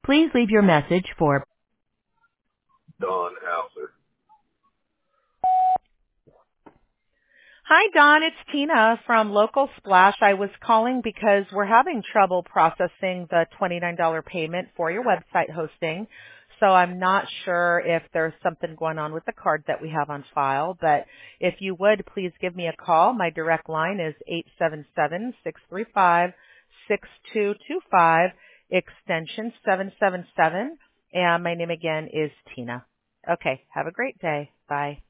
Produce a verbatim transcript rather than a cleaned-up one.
Please leave your message for Don Hauser. Hi, Don. It's Tina from Local Splash. I was calling because we're having trouble processing the twenty-nine dollars payment for your website hosting. So I'm not sure if there's something going on with the card that we have on file, but if you would, please give me a call. My direct line is eight seven seven, six three five, six two two five, extension seven seven seven, and my name again is Tina. Okay, have a great day. Bye.